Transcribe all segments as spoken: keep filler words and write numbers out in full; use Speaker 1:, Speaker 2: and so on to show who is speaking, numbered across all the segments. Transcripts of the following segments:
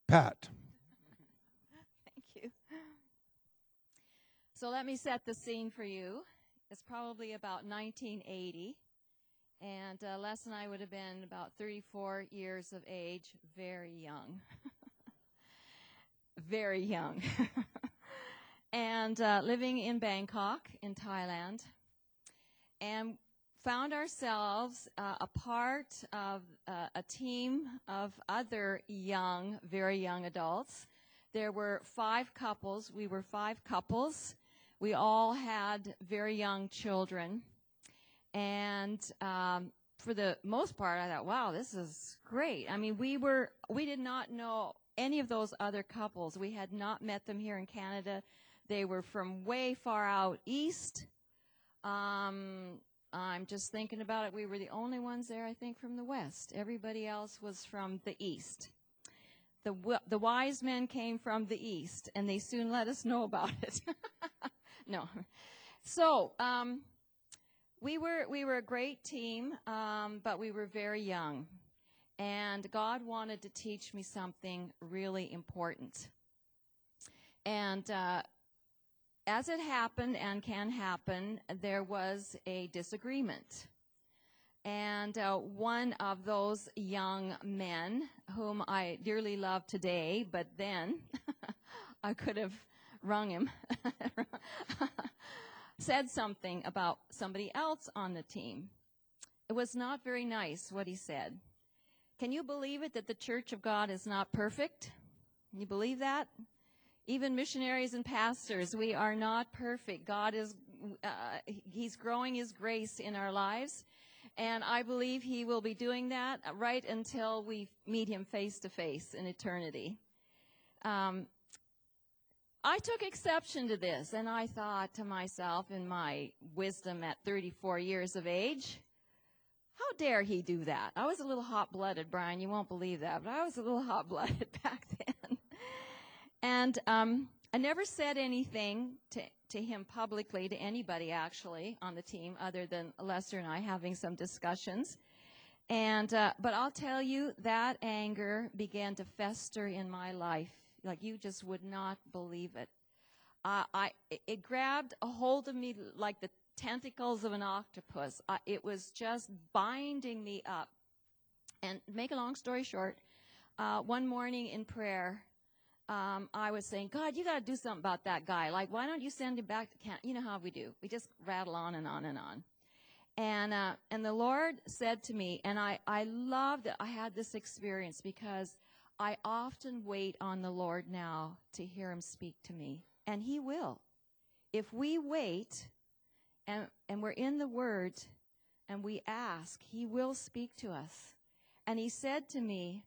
Speaker 1: Pat.
Speaker 2: Thank you. So let me set the scene for you. It's probably about nineteen eighty, and uh, Les and I would have been about thirty-four years of age, very young. Very young. and uh, living in Bangkok, in Thailand, and found ourselves uh, a part of uh, a team of other young, very young adults. There were five couples. We were five couples. We all had very young children. And um, for the most part, I thought, wow, this is great. I mean, we were, we did not know any of those other couples. We had not met them here in Canada. They were from way far out east. Um, I'm just thinking about it. We were the only ones there, I think, from the west. Everybody else was from the east. The, the wise men came from the east, and they soon let us know about it. No. So um, we were we were a great team, um, but we were very young. And God wanted to teach me something really important. And uh, as it happened and can happen, there was a disagreement. And uh, one of those young men, whom I dearly love today, but then I could have wrung him, said something about somebody else on the team. It was not very nice what he said. Can you believe it that the Church of God is not perfect? Can you believe that? Even missionaries and pastors, we are not perfect. God is, uh, He's growing His grace in our lives. And I believe He will be doing that right until we meet Him face to face in eternity. Um, I took exception to this, and I thought to myself in my wisdom at thirty-four years of age, how dare he do that? I was a little hot-blooded, Brian. You won't believe that, but I was a little hot-blooded back then. And um, I never said anything to, to him publicly, to anybody actually on the team, other than Lester and I having some discussions. And uh, but I'll tell you, that anger began to fester in my life like you just would not believe it. Uh, I it grabbed a hold of me like the tentacles of an octopus. Uh, it was just binding me up. And make a long story short, uh, one morning in prayer, um, I was saying, God, you got to do something about that guy. Like, why don't you send him back to camp? You know how we do. We just rattle on and on and on. And uh, and the Lord said to me, and I, I love that I had this experience because I often wait on the Lord now to hear Him speak to me. And He will. If we wait and, and we're in the Word and we ask, He will speak to us. And He said to me,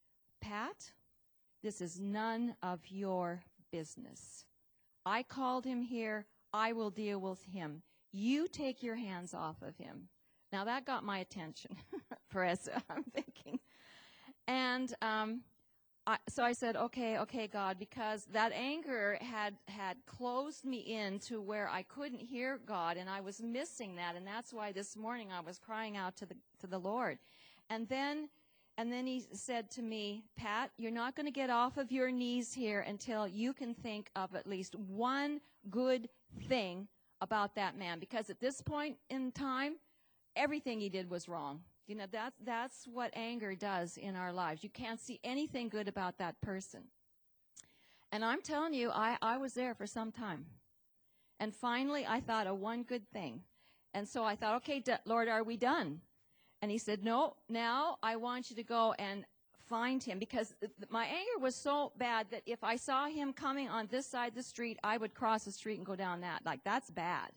Speaker 2: Pat, this is none of your business. I called him here. I will deal with him. You take your hands off of him. Now, that got my attention, Peressa, I'm thinking. And um, I, so I said, okay, okay, God, because that anger had, had closed me in to where I couldn't hear God, and I was missing that. And that's why this morning I was crying out to the to the Lord. And then And then he said to me, Pat, you're not going to get off of your knees here until you can think of at least one good thing about that man. Because at this point in time, everything he did was wrong. You know, that, that's what anger does in our lives. You can't see anything good about that person. And I'm telling you, I, I was there for some time. And finally, I thought of one good thing. And so I thought, okay, d- Lord, are we done? And he said, no, now I want you to go and find him, because my anger was so bad that if I saw him coming on this side of the street, I would cross the street and go down that. Like, that's bad.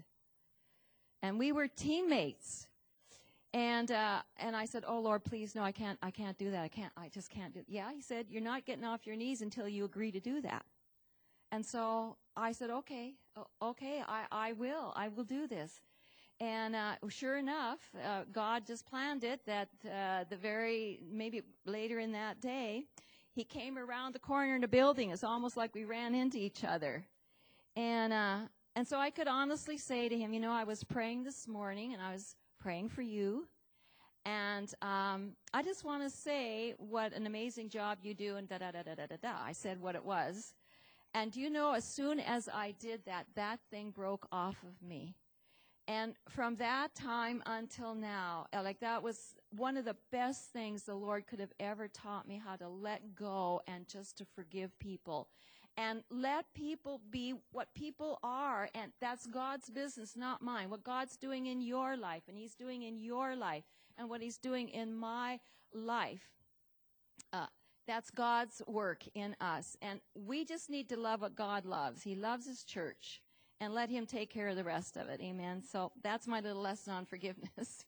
Speaker 2: And we were teammates. And uh, and I said, oh, Lord, please, no, I can't, I can't do that. I can't, I just can't do it. Yeah, he said, you're not getting off your knees until you agree to do that. And so I said, okay, okay, I, I will, I will do this. And uh, sure enough, uh, God just planned it that uh, the very, maybe later in that day, he came around the corner in the building. It's almost like we ran into each other. And uh, and so I could honestly say to him, you know, I was praying this morning, and I was praying for you. And um, I just want to say what an amazing job you do, and da-da-da-da-da-da. I said what it was. And do you know, as soon as I did that, that thing broke off of me. And from that time until now, like that was one of the best things the Lord could have ever taught me, how to let go and just to forgive people. And let people be what people are. And that's God's business, not mine. What God's doing in your life, and He's doing in your life, and what He's doing in my life. Uh, that's God's work in us. And we just need to love what God loves. He loves His church. And let Him take care of the rest of it. Amen. So that's my little lesson on forgiveness.
Speaker 1: Thank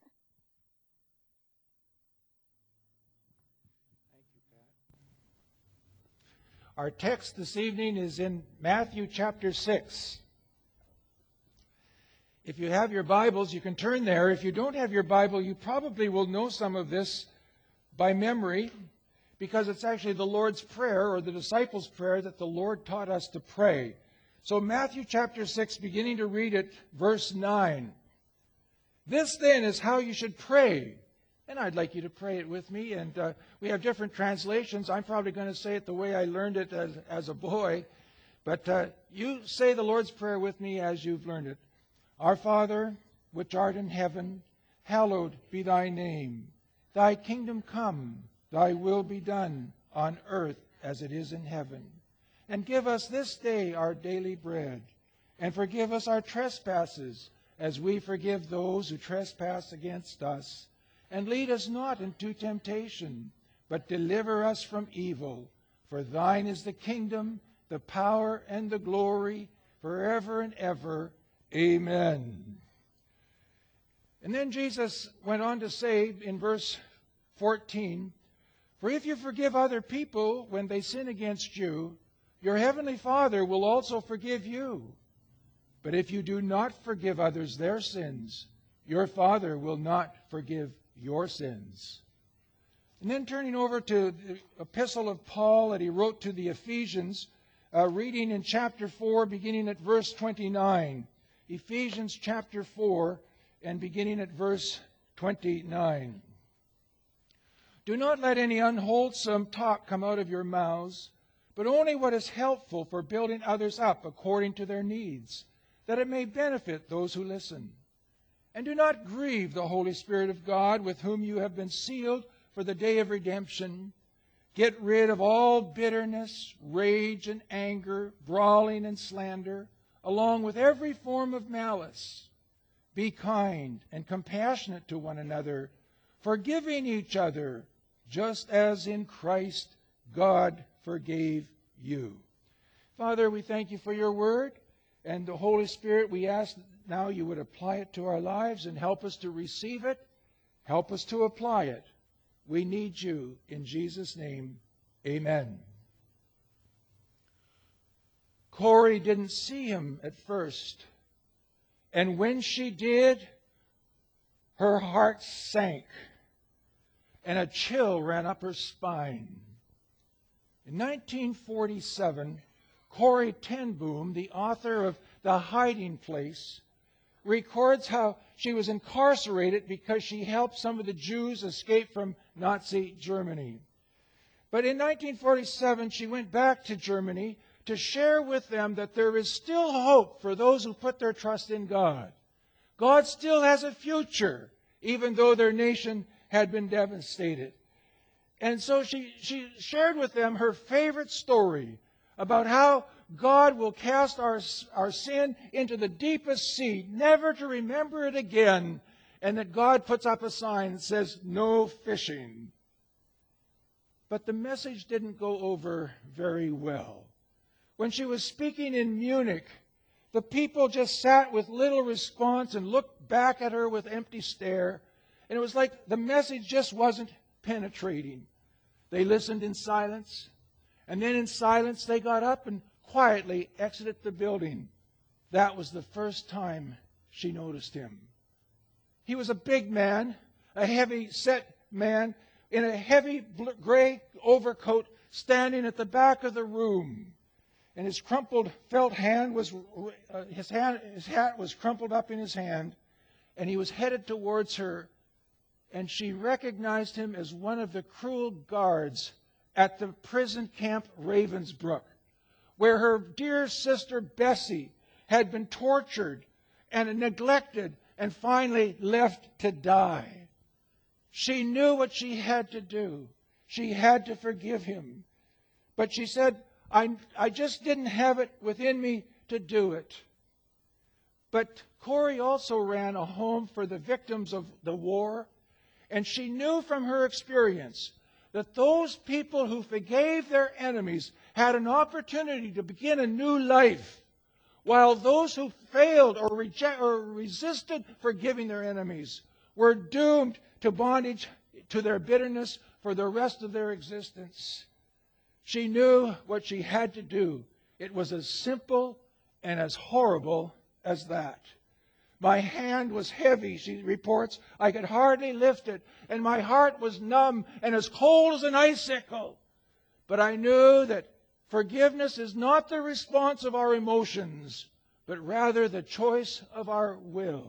Speaker 1: you, Pat. Our text this evening is in Matthew chapter six. If you have your Bibles, you can turn there. If you don't have your Bible, you probably will know some of this by memory, because it's actually the Lord's Prayer, or the disciples' prayer, that the Lord taught us to pray. So Matthew chapter six, beginning to read it, verse nine. This then is how you should pray. And I'd like you to pray it with me. And uh, we have different translations. I'm probably going to say it the way I learned it as, as a boy. But uh, you say the Lord's Prayer with me as you've learned it. Our Father, which art in heaven, hallowed be thy name. Thy kingdom come, thy will be done on earth as it is in heaven. And give us this day our daily bread. And forgive us our trespasses, as we forgive those who trespass against us. And lead us not into temptation, but deliver us from evil. For thine is the kingdom, the power, and the glory, forever and ever. Amen. And then Jesus went on to say in verse fourteen, For if you forgive other people when they sin against you, your heavenly Father will also forgive you. But if you do not forgive others their sins, your Father will not forgive your sins. And then turning over to the epistle of Paul that he wrote to the Ephesians, uh, reading in chapter four, beginning at verse twenty-nine. Ephesians chapter four, and beginning at verse twenty-nine. Do not let any unwholesome talk come out of your mouths, but only what is helpful for building others up according to their needs, that it may benefit those who listen. And do not grieve the Holy Spirit of God, with whom you have been sealed for the day of redemption. Get rid of all bitterness, rage, and anger, brawling and slander, along with every form of malice. Be kind and compassionate to one another, forgiving each other, just as in Christ God forgave you. Father, we thank you for your word, and the Holy Spirit, we ask now you would apply it to our lives and help us to receive it, help us to apply it. We need you. In Jesus' name, amen. Corrie didn't see him at first, and when she did, her heart sank, and a chill ran up her spine. In nineteen forty-seven, Corrie ten Boom, the author of The Hiding Place, records how she was incarcerated because she helped some of the Jews escape from Nazi Germany. But in nineteen forty-seven, she went back to Germany to share with them that there is still hope for those who put their trust in God. God still has a future, even though their nation had been devastated. And so she, she shared with them her favorite story about how God will cast our, our sin into the deepest sea, never to remember it again, and that God puts up a sign that says, no fishing. But the message didn't go over very well. When she was speaking in Munich, the people just sat with little response and looked back at her with empty stare. And it was like the message just wasn't penetrating. They listened in silence, and then in silence they got up and quietly exited the building. That was the first time she noticed him. He was a big man, a heavy-set man, in a heavy gray overcoat, standing at the back of the room. And his crumpled felt hand was, uh, his hand, his hat was crumpled up in his hand, and he was headed towards her. and she recognized him as one of the cruel guards at the prison camp Ravensbrück, where her dear sister Bessie had been tortured and neglected and finally left to die. She knew what she had to do. She had to forgive him. But she said, I, I just didn't have it within me to do it. But Corrie also ran a home for the victims of the war, and she knew from her experience that those people who forgave their enemies had an opportunity to begin a new life, while those who failed or, reject, or resisted forgiving their enemies were doomed to bondage, to their bitterness for the rest of their existence. She knew what she had to do. It was as simple and as horrible as that. My hand was heavy, she reports. I could hardly lift it, and my heart was numb and as cold as an icicle. But I knew that forgiveness is not the response of our emotions, but rather the choice of our will.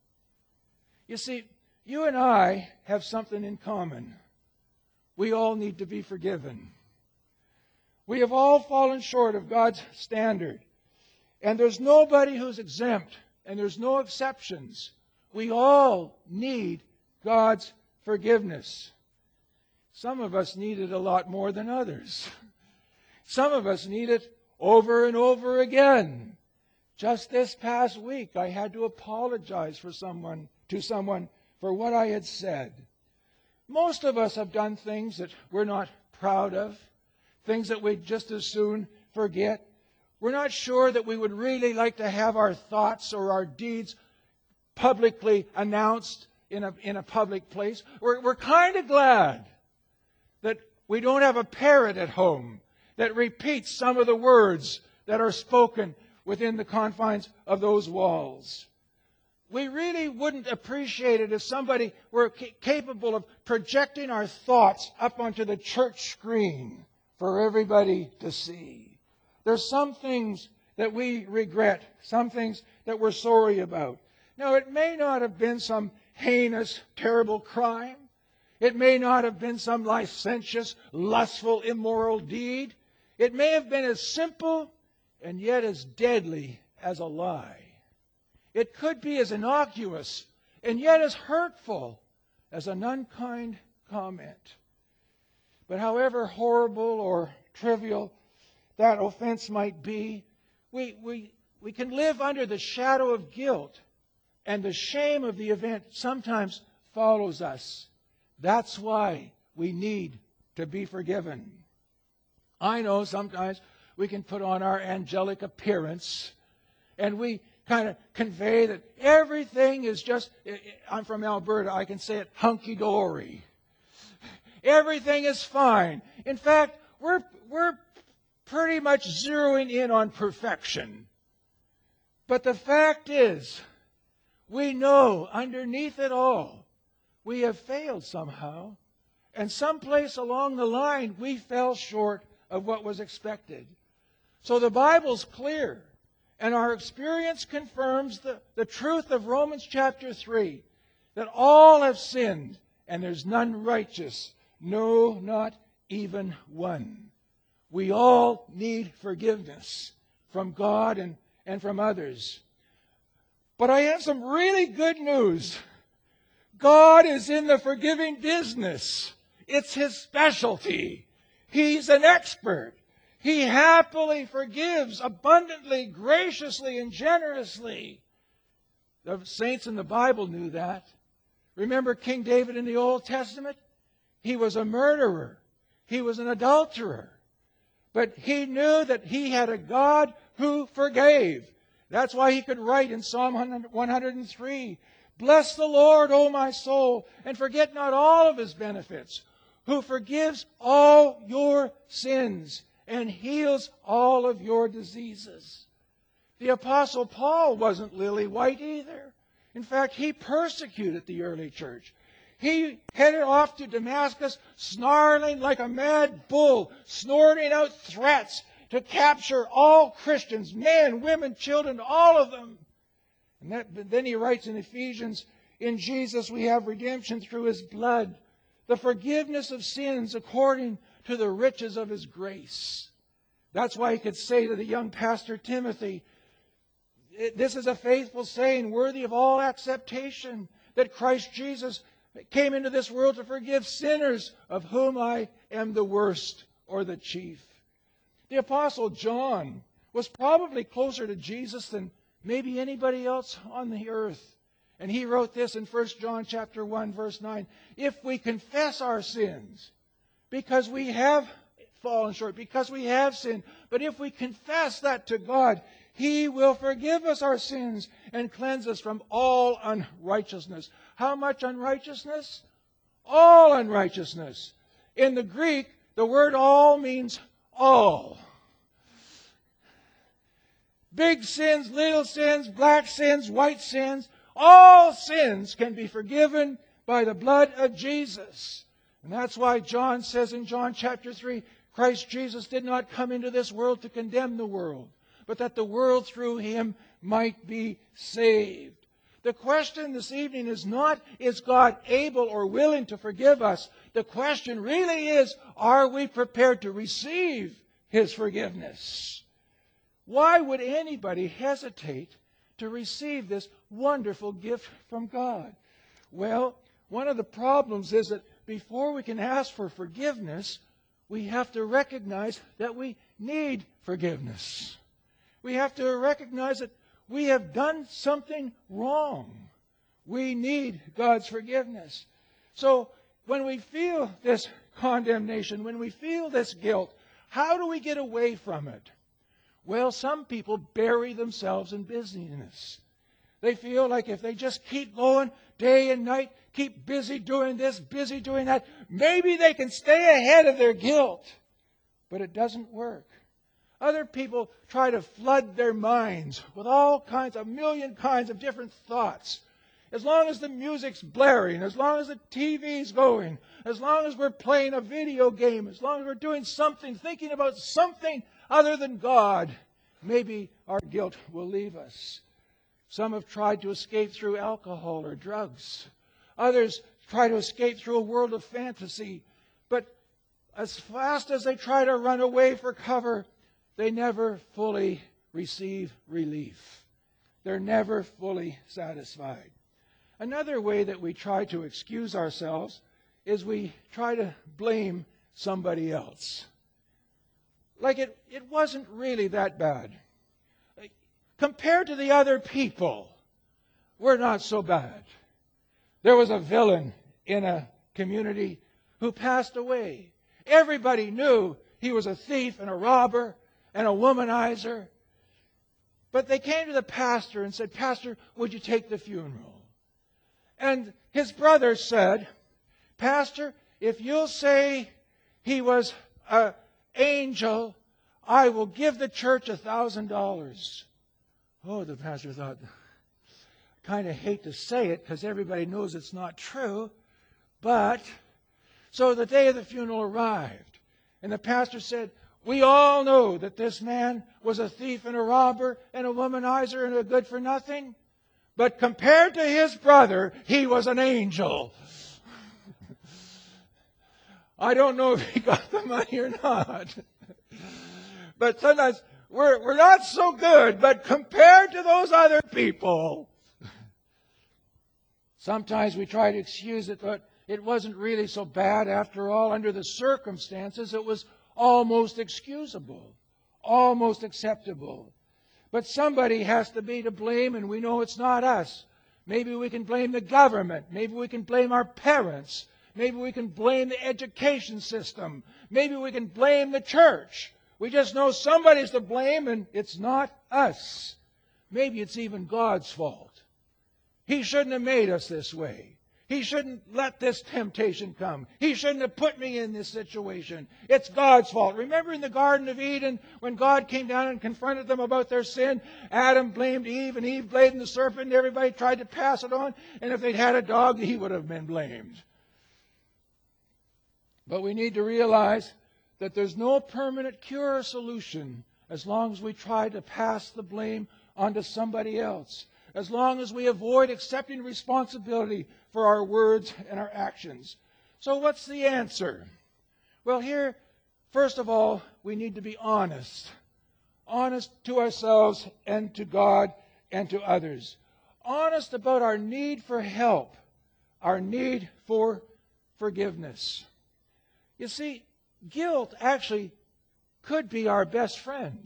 Speaker 1: You see, you and I have something in common. We all need to be forgiven. We have all fallen short of God's standard. And there's nobody who's exempt, and there's no exceptions. We all need God's forgiveness. Some of us need it a lot more than others. Some of us need it over and over again. Just this past week, I had to apologize for someone, to someone for what I had said. Most of us have done things that we're not proud of, things that we'd just as soon forget. We're not sure that we would really like to have our thoughts or our deeds publicly announced in a, in a public place. We're, we're kind of glad that we don't have a parrot at home that repeats some of the words that are spoken within the confines of those walls. We really wouldn't appreciate it if somebody were ca- capable of projecting our thoughts up onto the church screen for everybody to see. There's some things that we regret, some things that we're sorry about. Now, it may not have been some heinous, terrible crime. It may not have been some licentious, lustful, immoral deed. It may have been as simple and yet as deadly as a lie. It could be as innocuous and yet as hurtful as an unkind comment. But however horrible or trivial that offense might be, we, we, we can live under the shadow of guilt, and the shame of the event sometimes follows us. That's why we need to be forgiven. I know sometimes we can put on our angelic appearance, and we kind of convey that everything is just, I'm from Alberta, I can say it hunky-dory. Everything is fine. In fact, we're, we're pretty much zeroing in on perfection. But the fact is, we know underneath it all, we have failed somehow. And someplace along the line, we fell short of what was expected. So the Bible's clear. And our experience confirms the, the truth of Romans chapter three. That all have sinned, and there's none righteous. No, not even one. We all need forgiveness from God and, and from others. But I have some really good news. God is in the forgiving business. It's His specialty. He's an expert. He happily forgives abundantly, graciously, and generously. The saints in the Bible knew that. Remember King David in the Old Testament? He was a murderer. He was an adulterer. But he knew that he had a God who forgave. That's why he could write in Psalm one hundred three, "Bless the Lord, O my soul, and forget not all of His benefits, who forgives all your sins and heals all of your diseases." The Apostle Paul wasn't lily white either. In fact, he persecuted the early church. He headed off to Damascus snarling like a mad bull, snorting out threats to capture all Christians, men, women, children, all of them. And that, then he writes in Ephesians, In Jesus we have redemption through His blood, the forgiveness of sins according to the riches of His grace. That's why he could say to the young pastor Timothy, this is a faithful saying, worthy of all acceptation, that Christ Jesus came into this world to forgive sinners, of whom I am the worst or the chief. The Apostle John was probably closer to Jesus than maybe anybody else on the earth. And he wrote this in First John chapter one, verse nine. If we confess our sins, because we have fallen short, because we have sinned, but if we confess that to God, He will forgive us our sins and cleanse us from all unrighteousness. How much unrighteousness? All unrighteousness. In the Greek, the word all means all. Big sins, little sins, black sins, white sins, all sins can be forgiven by the blood of Jesus. And that's why John says in John chapter three, Christ Jesus did not come into this world to condemn the world, but that the world through Him might be saved. The question this evening is not, is God able or willing to forgive us? The question really is, are we prepared to receive His forgiveness? Why would anybody hesitate to receive this wonderful gift from God? Well, one of the problems is that before we can ask for forgiveness, we have to recognize that we need forgiveness. We have to recognize that we have done something wrong. We need God's forgiveness. So when we feel this condemnation, when we feel this guilt, how do we get away from it? Well, some people bury themselves in busyness. They feel like if they just keep going day and night, keep busy doing this, busy doing that, maybe they can stay ahead of their guilt. But it doesn't work. Other people try to flood their minds with all kinds, a million kinds of different thoughts. As long as the music's blaring, as long as the T V's going, as long as we're playing a video game, as long as we're doing something, thinking about something other than God, maybe our guilt will leave us. Some have tried to escape through alcohol or drugs. Others try to escape through a world of fantasy. But as fast as they try to run away for cover, they never fully receive relief. They're never fully satisfied. Another way that we try to excuse ourselves is we try to blame somebody else. Like it, it wasn't really that bad. Like, compared to the other people, we're not so bad. There was a villain in a community who passed away. Everybody knew he was a thief and a robber and a womanizer. But they came to the pastor and said, Pastor, would you take the funeral? And his brother said, Pastor, if you'll say he was an angel, I will give the church a thousand dollars. Oh, the pastor thought, kind of hate to say it because everybody knows it's not true. But, so the day of the funeral arrived. And the pastor said, we all know that this man was a thief and a robber and a womanizer and a good for nothing. But compared to his brother, he was an angel. I don't know if he got the money or not. But sometimes we're, we're not so good, but compared to those other people, sometimes we try to excuse it, but it wasn't really so bad after all. Under the circumstances, it was almost excusable, almost acceptable. But somebody has to be to blame, and we know it's not us. Maybe we can blame the government. Maybe we can blame our parents. Maybe we can blame the education system. Maybe we can blame the church. We just know somebody's to blame, and it's not us. Maybe it's even God's fault. He shouldn't have made us this way. He shouldn't let this temptation come. He shouldn't have put me in this situation. It's God's fault. Remember in the Garden of Eden when God came down and confronted them about their sin? Adam blamed Eve and Eve blamed the serpent and everybody tried to pass it on. And if they'd had a dog, he would have been blamed. But we need to realize that there's no permanent cure or solution as long as we try to pass the blame onto somebody else. as long as we avoid accepting responsibility for our words and our actions. So what's the answer? Well, here, first of all, we need to be honest. Honest to ourselves and to God and to others. Honest about our need for help, our need for forgiveness. You see, guilt actually could be our best friend.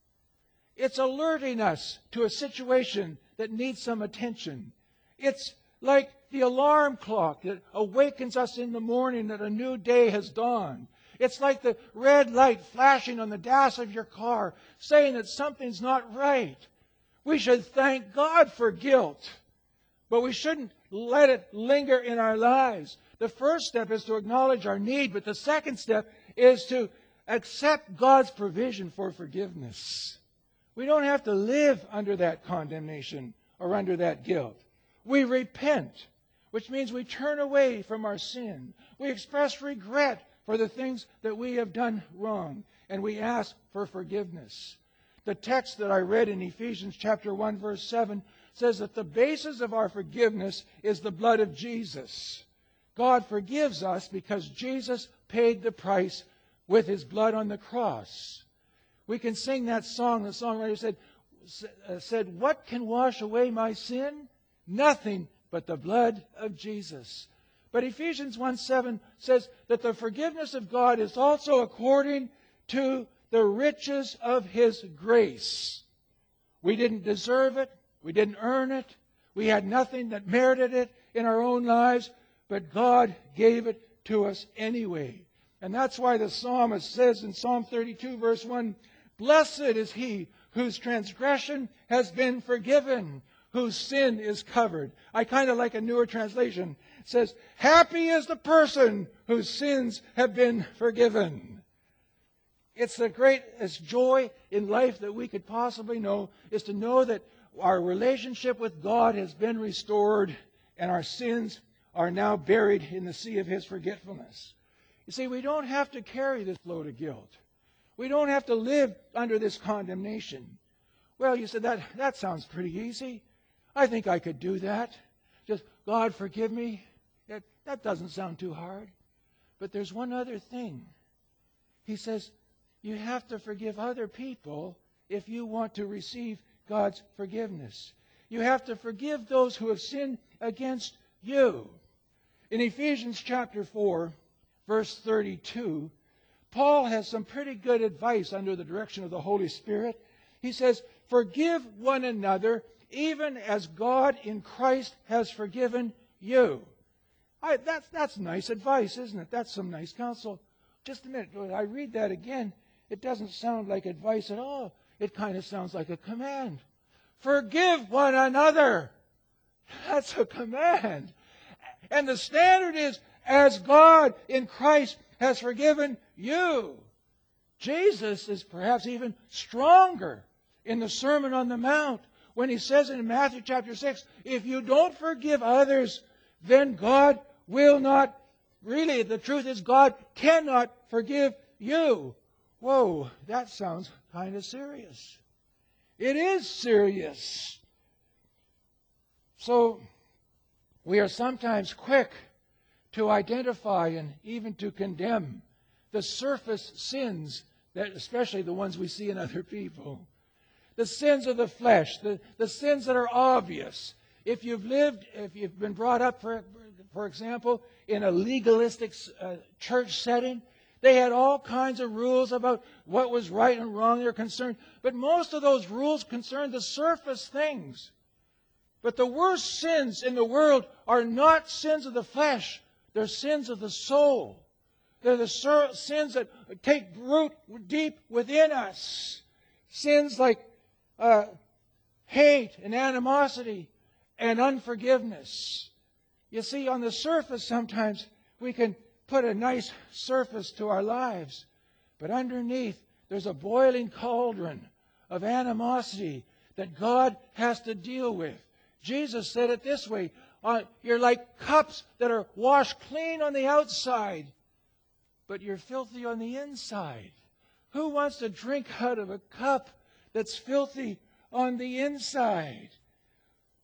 Speaker 1: It's alerting us to a situation that needs some attention. It's like the alarm clock that awakens us in the morning that a new day has dawned. It's like the red light flashing on the dash of your car saying that something's not right. We should thank God for guilt, but we shouldn't let it linger in our lives. The first step is to acknowledge our need, but the second step is to accept God's provision for forgiveness. We don't have to live under that condemnation or under that guilt. We repent, which means we turn away from our sin. We express regret for the things that we have done wrong, and we ask for forgiveness. The text that I read in Ephesians chapter one, verse seven, says that the basis of our forgiveness is the blood of Jesus. God forgives us because Jesus paid the price with His blood on the cross. We can sing that song. The songwriter said, said, "What can wash away my sin? Nothing but the blood of Jesus." But Ephesians one seven says that the forgiveness of God is also according to the riches of His grace. We didn't deserve it. We didn't earn it. We had nothing that merited it in our own lives, but God gave it to us anyway. And that's why the psalmist says in Psalm thirty-two, verse one, "Blessed is he whose transgression has been forgiven, whose sin is covered." I kind of like a newer translation. It says, "Happy is the person whose sins have been forgiven." It's the greatest joy in life that we could possibly know, is to know that our relationship with God has been restored and our sins are now buried in the sea of His forgetfulness. You see, we don't have to carry this load of guilt. We don't have to live under this condemnation. Well, you said, that, that sounds pretty easy. I think I could do that. Just, God, forgive me. That, that doesn't sound too hard. But there's one other thing. He says, you have to forgive other people if you want to receive God's forgiveness. You have to forgive those who have sinned against you. In Ephesians chapter four, verse thirty-two, Paul has some pretty good advice under the direction of the Holy Spirit. He says, "Forgive one another, even as God in Christ has forgiven you." I, that's, that's nice advice, isn't it? That's some nice counsel. Just a minute. I read that again. It doesn't sound like advice at all. It kind of sounds like a command. Forgive one another. That's a command. And the standard is, as God in Christ has forgiven you. Jesus is perhaps even stronger in the Sermon on the Mount when He says in Matthew chapter six, if you don't forgive others, then God will not. Really, the truth is God cannot forgive you. Whoa, that sounds kind of serious. It is serious. So, we are sometimes quick to identify and even to condemn the surface sins, that especially the ones we see in other people. The sins of the flesh, the, the sins that are obvious. If you've lived, if you've been brought up, for, for example, in a legalistic uh, church setting, they had all kinds of rules about what was right and wrong they're concerned. But most of those rules concern the surface things. But the worst sins in the world are not sins of the flesh. They're sins of the soul. They're the sur- sins that take root deep within us. Sins like uh, hate and animosity and unforgiveness. You see, on the surface sometimes we can put a nice surface to our lives. But underneath, there's a boiling cauldron of animosity that God has to deal with. Jesus said it this way, uh, you're like cups that are washed clean on the outside, but you're filthy on the inside. Who wants to drink out of a cup that's filthy on the inside?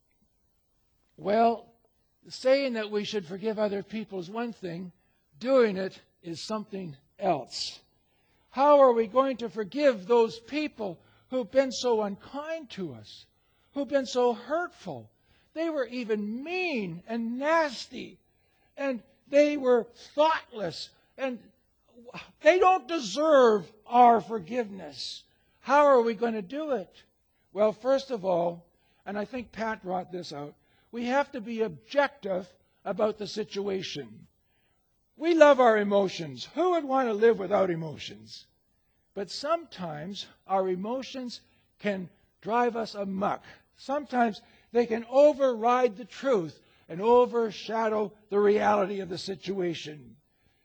Speaker 1: Well, saying that we should forgive other people is one thing. Doing it is something else. How are we going to forgive those people who've been so unkind to us, who've been so hurtful? They were even mean and nasty, and they were thoughtless, and they don't deserve our forgiveness. How are we going to do it? Well, first of all, and I think Pat brought this out, we have to be objective about the situation. We love our emotions. Who would want to live without emotions? But sometimes our emotions can drive us amok. Sometimes they can override the truth and overshadow the reality of the situation.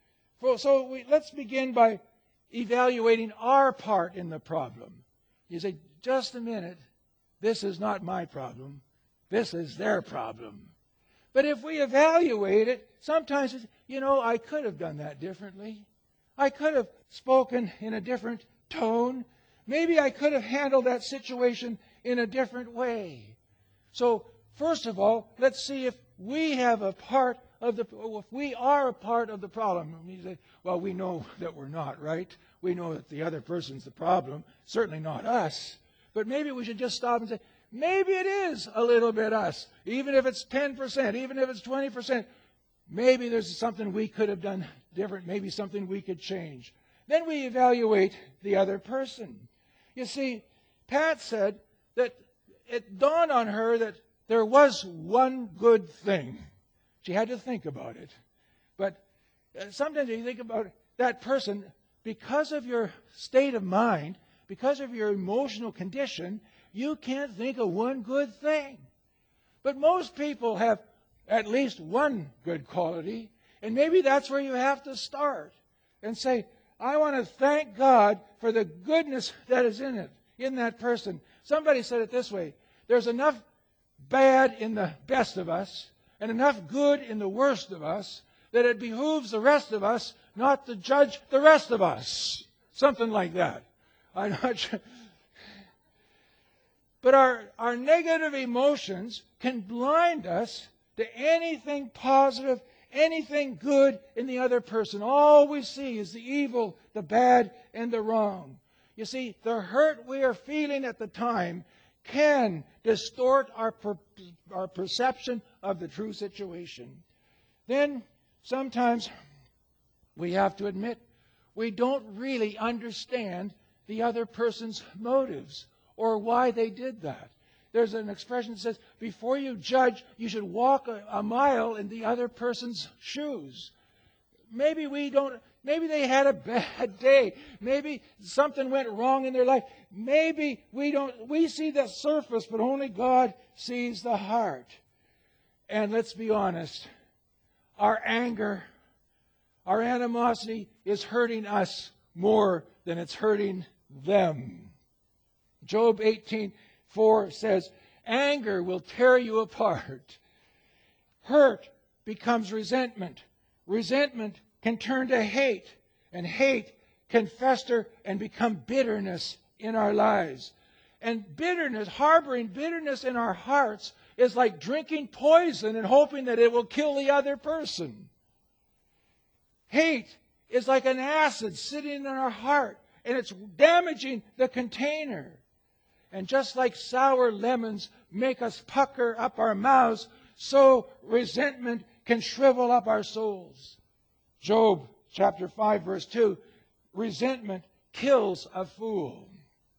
Speaker 1: So we, let's begin by evaluating our part in the problem. You say, just a minute, this is not my problem. This is their problem. But if we evaluate it, sometimes, it's, you know, I could have done that differently. I could have spoken in a different tone. Maybe I could have handled that situation in a different way. So, first of all, let's see if we have a part of the, if we are a part of the problem. You say, well, we know that we're not, right? We know that the other person's the problem, certainly not us. But maybe we should just stop and say, maybe it is a little bit us. Even if it's ten percent, even if it's twenty percent, maybe there's something we could have done different, maybe something we could change. Then we evaluate the other person. You see, Pat said that it dawned on her that there was one good thing. She had to think about it. But sometimes you think about that person, because of your state of mind, because of your emotional condition, you can't think of one good thing. But most people have at least one good quality, and maybe that's where you have to start and say, I want to thank God for the goodness that is in it, in that person. Somebody said it this way, there's enough bad in the best of us and enough good in the worst of us that it behooves the rest of us not to judge the rest of us. Something like that. I'm not sure. But our, our negative emotions can blind us to anything positive, anything good in the other person. All we see is the evil, the bad, and the wrong. You see, the hurt we are feeling at the time can distort our, per, our perception of the true situation. Then, sometimes, we have to admit, we don't really understand the other person's motives or why they did that. There's an expression that says, before you judge, you should walk a, a mile in the other person's shoes. Maybe we don't, maybe they had a bad day. Maybe something went wrong in their life. Maybe we don't, we see the surface, but only God sees the heart. And let's be honest, our anger, our animosity is hurting us more than it's hurting them. Job eighteen four says, anger will tear you apart. Hurt becomes resentment. Resentment can turn to hate, and hate can fester and become bitterness in our lives. And bitterness, harboring bitterness in our hearts, is like drinking poison and hoping that it will kill the other person. Hate is like an acid sitting in our heart, and it's damaging the container. And just like sour lemons make us pucker up our mouths, so resentment can shrivel up our souls. Job chapter five, verse two, resentment kills a fool.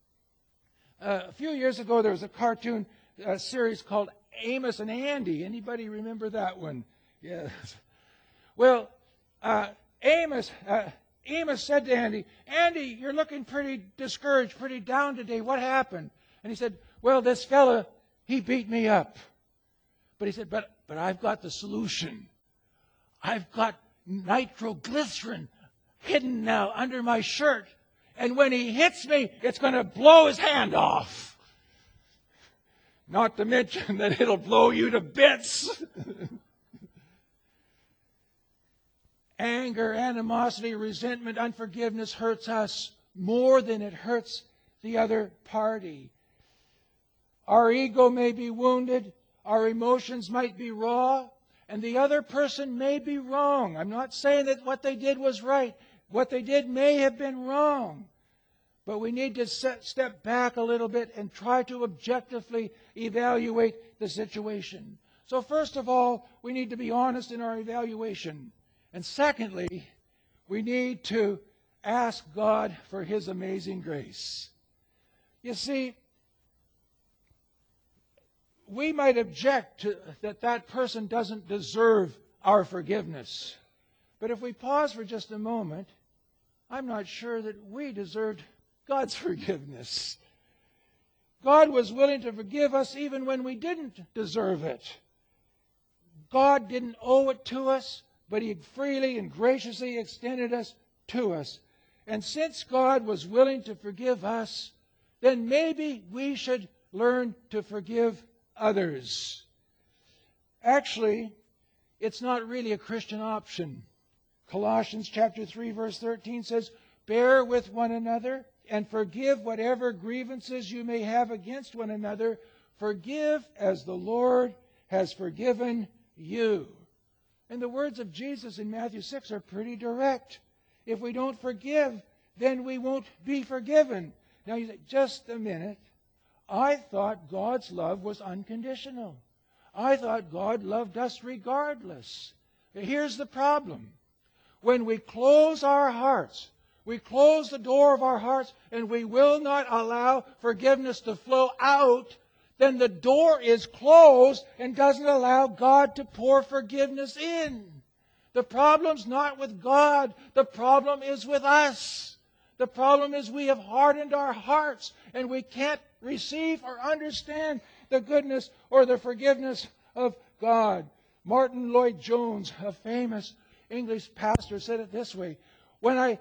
Speaker 1: Uh, a few years ago, there was a cartoon uh, series called Amos and Andy. Anybody remember that one? Yes. Well, uh, Amos, uh, Amos said to Andy, Andy, you're looking pretty discouraged, pretty down today. What happened? And he said, well, this fella, he beat me up. But he said, but, but I've got the solution. I've got nitroglycerin hidden now under my shirt. And when he hits me, it's going to blow his hand off. Not to mention that it'll blow you to bits. Anger, animosity, resentment, unforgiveness hurts us more than it hurts the other party. Our ego may be wounded. Our emotions might be raw, and the other person may be wrong. I'm not saying that what they did was right. What they did may have been wrong. But we need to set, step back a little bit and try to objectively evaluate the situation. So first of all, we need to be honest in our evaluation. And secondly, we need to ask God for His amazing grace. You see, we might object to that that person doesn't deserve our forgiveness. But if we pause for just a moment, I'm not sure that we deserved God's forgiveness. God was willing to forgive us even when we didn't deserve it. God didn't owe it to us, but He freely and graciously extended us to us. And since God was willing to forgive us, then maybe we should learn to forgive others. Actually, it's not really a Christian option. Colossians chapter three, verse thirteen says, "Bear with one another and forgive whatever grievances you may have against one another. Forgive as the Lord has forgiven you." And the words of Jesus in Matthew six are pretty direct. If we don't forgive, then we won't be forgiven. Now you say, just a minute. I thought God's love was unconditional. I thought God loved us regardless. Here's the problem. When we close our hearts, we close the door of our hearts, and we will not allow forgiveness to flow out, then the door is closed and doesn't allow God to pour forgiveness in. The problem's not with God. The problem is with us. The problem is we have hardened our hearts, and we can't receive or understand the goodness or the forgiveness of God. Martin Lloyd-Jones, a famous English pastor, said it this way: "When I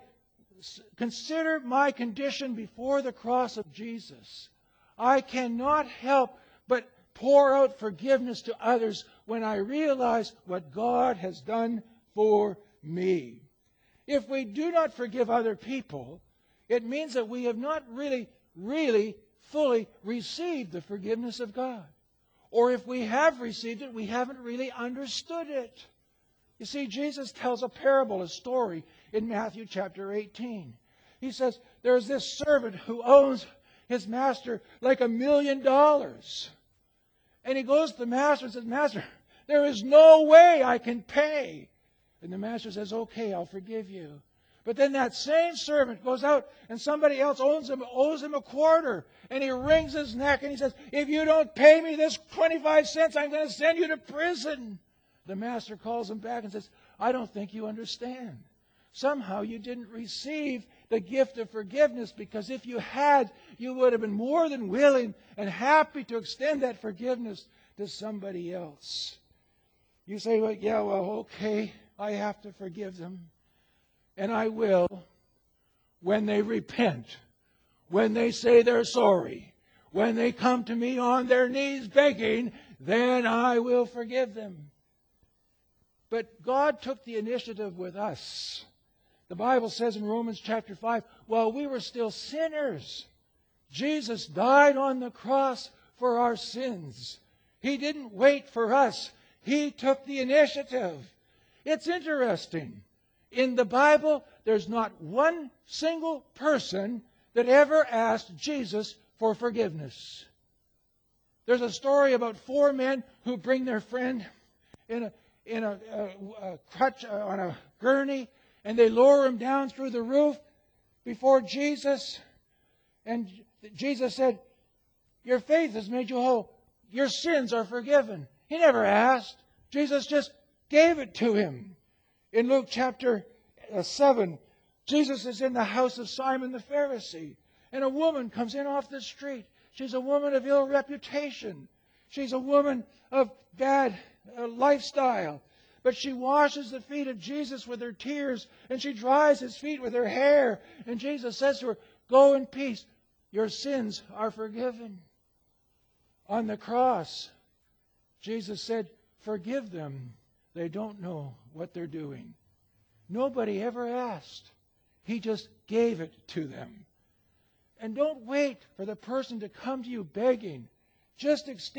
Speaker 1: consider my condition before the cross of Jesus, I cannot help but pour out forgiveness to others when I realize what God has done for me." If we do not forgive other people, it means that we have not really, really, fully received the forgiveness of God. Or if we have received it, we haven't really understood it. You see, Jesus tells a parable, a story, in Matthew chapter eighteen. He says, there's this servant who owes his master like a million dollars. And he goes to the master and says, "Master, there is no way I can pay." And the master says, "Okay, I'll forgive you." But then that same servant goes out and somebody else owes him, owes him a quarter. And he wrings his neck and he says, "If you don't pay me this twenty-five cents, I'm going to send you to prison." The master calls him back and says, "I don't think you understand. Somehow you didn't receive the gift of forgiveness, because if you had, you would have been more than willing and happy to extend that forgiveness to somebody else." You say, "Well, yeah, well, okay, I have to forgive them. And I will, when they repent, when they say they're sorry, when they come to me on their knees begging, then I will forgive them." But God took the initiative with us. The Bible says in Romans chapter five, while we were still sinners, Jesus died on the cross for our sins. He didn't wait for us. He took the initiative. It's interesting. In the Bible, there's not one single person that ever asked Jesus for forgiveness. There's a story about four men who bring their friend in a in a, a, a crutch uh, on a gurney, and they lower him down through the roof before Jesus. And Jesus said, "Your faith has made you whole. Your sins are forgiven." He never asked. Jesus just gave it to him. In Luke chapter seven, Jesus is in the house of Simon the Pharisee, and a woman comes in off the street. She's a woman of ill reputation. She's a woman of bad uh, lifestyle. But she washes the feet of Jesus with her tears, and she dries his feet with her hair. And Jesus says to her, "Go in peace. Your sins are forgiven." On the cross, Jesus said, "Forgive them. They don't know what they're doing." Nobody ever asked. He just gave it to them. And don't wait for the person to come to you begging. Just extend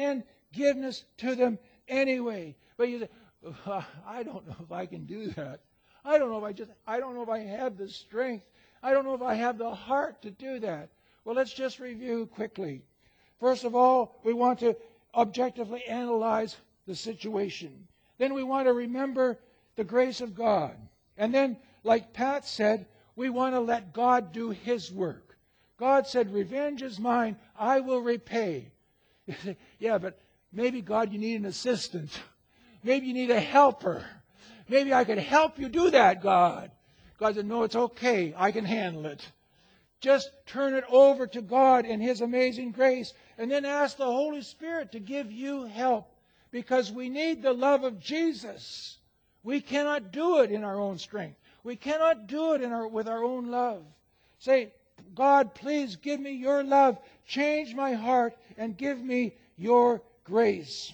Speaker 1: forgiveness to them anyway. But you say, "Uh, I don't know if I can do that. I don't know if I just, I don't know if I have the strength. I don't know if I have the heart to do that." Well, let's just review quickly. First of all, we want to objectively analyze the situation. Then we want to remember the grace of God. And then, like Pat said, we want to let God do His work. God said, "Revenge is mine, I will repay." You say, "Yeah, but maybe, God, you need an assistant. Maybe you need a helper. Maybe I could help you do that, God." God said, "No, it's okay. I can handle it." Just turn it over to God and His amazing grace, and then ask the Holy Spirit to give you help, because we need the love of Jesus. We cannot do it in our own strength. We cannot do it in our, with our own love. Say, "God, please give me your love. Change my heart and give me your grace."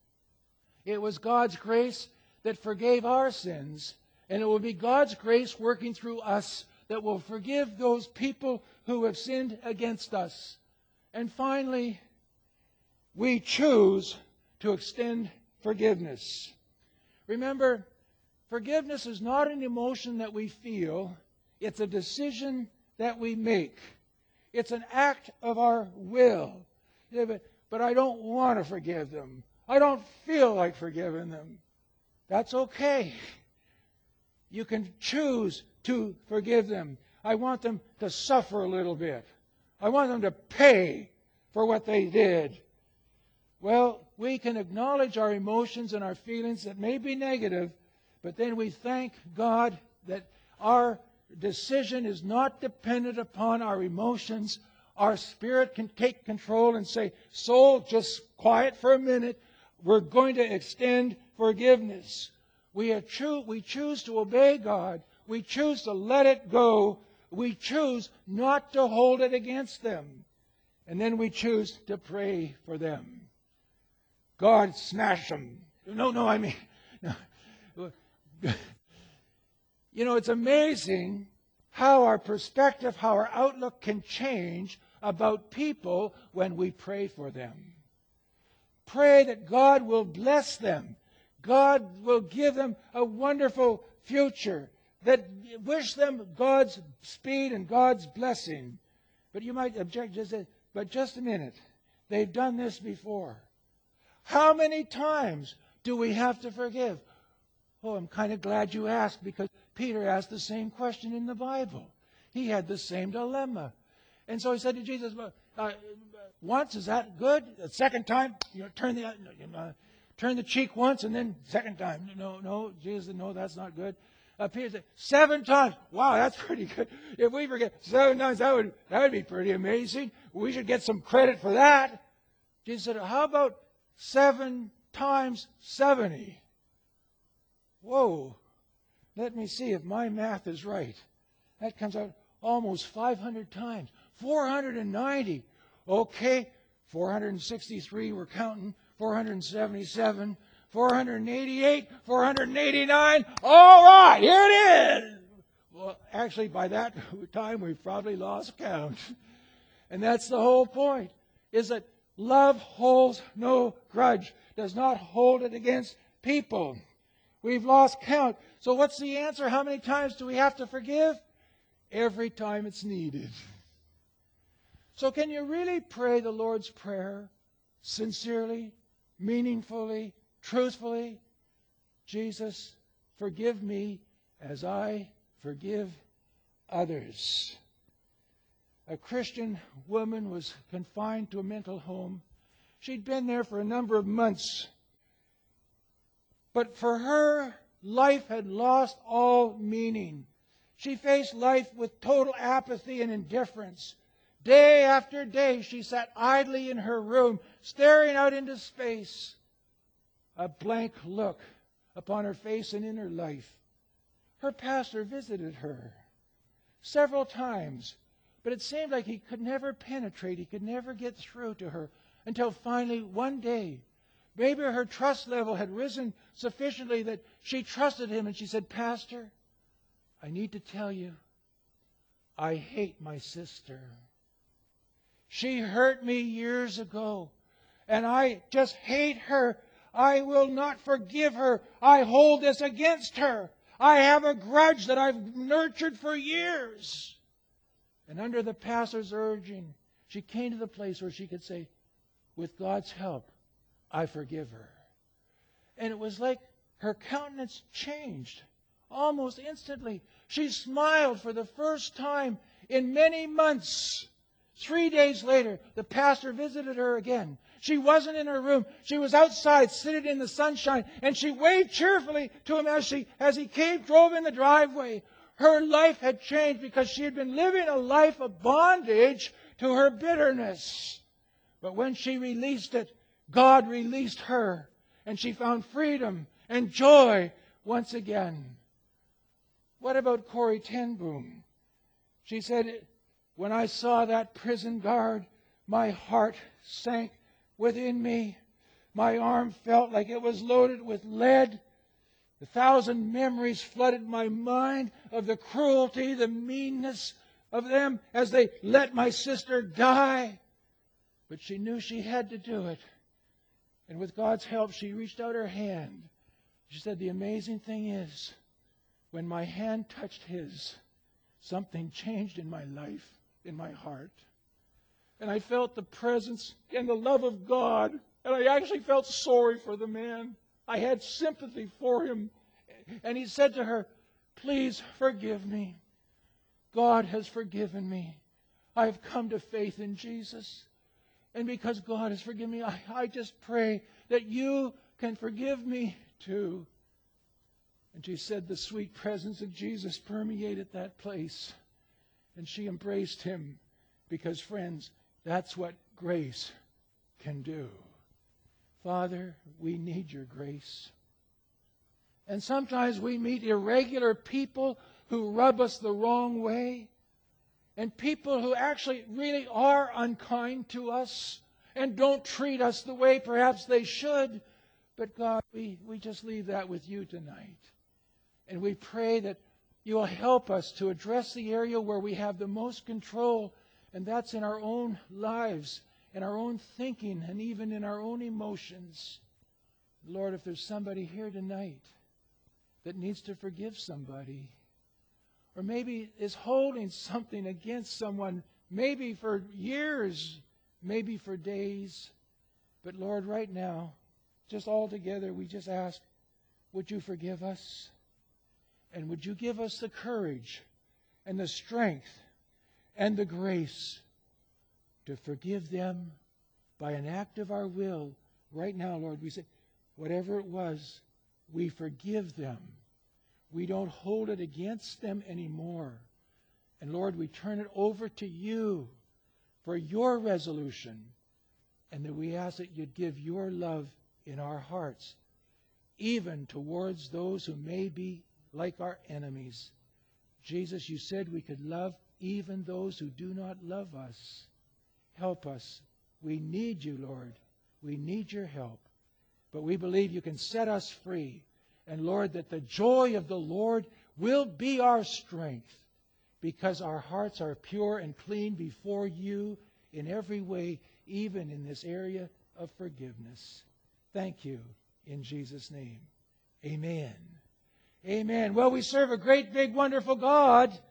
Speaker 1: It was God's grace that forgave our sins, and it will be God's grace working through us that will forgive those people who have sinned against us. And finally, we choose to extend forgiveness. Remember, forgiveness is not an emotion that we feel. It's a decision that we make. It's an act of our will. Yeah, but, but I don't want to forgive them. I don't feel like forgiving them. That's okay. You can choose to forgive them. I want them to suffer a little bit. I want them to pay for what they did. Well, we can acknowledge our emotions and our feelings that may be negative, but then we thank God that our decision is not dependent upon our emotions. Our spirit can take control and say, "Soul, just quiet for a minute. We're going to extend forgiveness." We, are cho- we choose to obey God. We choose to let it go. We choose not to hold it against them. And then we choose to pray for them. God, smash them. No, no, I mean... No. You know, it's amazing how our perspective, how our outlook can change about people when we pray for them. Pray that God will bless them. God will give them a wonderful future. That wish them God's speed and God's blessing. But you might object, just say, "But just a minute. They've done this before." How many times do we have to forgive? Oh, I'm kind of glad you asked, because Peter asked the same question in the Bible. He had the same dilemma. And so he said to Jesus, uh, "Once, is that good? The second time, you know, turn the uh, turn the cheek once, and then second time." No, no, Jesus said, "No, that's not good." Uh, Peter said, "Seven times. Wow, that's pretty good. If we forget seven times, that would that would be pretty amazing. We should get some credit for that." Jesus said, "How about seven times seventy?" Whoa. Let me see if my math is right. That comes out almost five hundred times. four hundred ninety. Okay, four hundred sixty-three, we're counting. four hundred seventy-seven. four hundred eighty-eight. four hundred eighty-nine. All right, here it is. Well, actually, by that time, we've probably lost count. And that's the whole point, is that love holds no grudge, does not hold it against people. We've lost count. So what's the answer? How many times do we have to forgive? Every time it's needed. So can you really pray the Lord's Prayer sincerely, meaningfully, truthfully? Jesus, forgive me as I forgive others. A Christian woman was confined to a mental home. She'd been there for a number of months. But for her, life had lost all meaning. She faced life with total apathy and indifference. Day after day, she sat idly in her room, staring out into space. A blank look upon her face and in her life. Her pastor visited her several times, but it seemed like he could never penetrate, he could never get through to her, until finally one day, maybe her trust level had risen sufficiently that she trusted him, and she said, "Pastor, I need to tell you, I hate my sister. She hurt me years ago, and I just hate her. I will not forgive her. I hold this against her. I have a grudge that I've nurtured for years. And under the pastor's urging, she came to the place where she could say, with God's help, I forgive her. And it was like her countenance changed almost instantly. She smiled for the first time in many months. Three days later, the pastor visited her again. She wasn't in her room. She was outside, sitting in the sunshine, and she waved cheerfully to him as she, as he came, drove in the driveway. Her life had changed because she had been living a life of bondage to her bitterness. But when she released it, God released her, and she found freedom and joy once again. What about Corrie ten Boom? She said, when I saw that prison guard, my heart sank within me. My arm felt like it was loaded with lead. A thousand memories flooded my mind of the cruelty, the meanness of them as they let my sister die. But she knew she had to do it. And with God's help, she reached out her hand. She said, the amazing thing is, when my hand touched his, something changed in my life, in my heart. And I felt the presence and the love of God. And I actually felt sorry for the man. I had sympathy for him. And he said to her, please forgive me. God has forgiven me. I have come to faith in Jesus. And because God has forgiven me, I, I just pray that you can forgive me too. And she said the sweet presence of Jesus permeated that place. And she embraced him because, friends, that's what grace can do. Father, we need your grace. And sometimes we meet irregular people who rub us the wrong way. And people who actually really are unkind to us and don't treat us the way perhaps they should. But God, we, we just leave that with you tonight. And we pray that you will help us to address the area where we have the most control, and that's in our own lives, in our own thinking, and even in our own emotions. Lord, if there's somebody here tonight that needs to forgive somebody, or maybe is holding something against someone, maybe for years, maybe for days. But Lord, right now, just all together, we just ask, would you forgive us? And would you give us the courage and the strength and the grace to forgive them by an act of our will? Right now, Lord, we say, whatever it was, we forgive them. We don't hold it against them anymore. And Lord, we turn it over to you for your resolution. And that we ask that you'd give your love in our hearts, even towards those who may be like our enemies. Jesus, you said we could love even those who do not love us. Help us. We need you, Lord. We need your help. But we believe you can set us free. And Lord, that the joy of the Lord will be our strength, because our hearts are pure and clean before you in every way, even in this area of forgiveness. Thank you in Jesus' name. Amen. Amen. Well, we serve a great, big, wonderful God.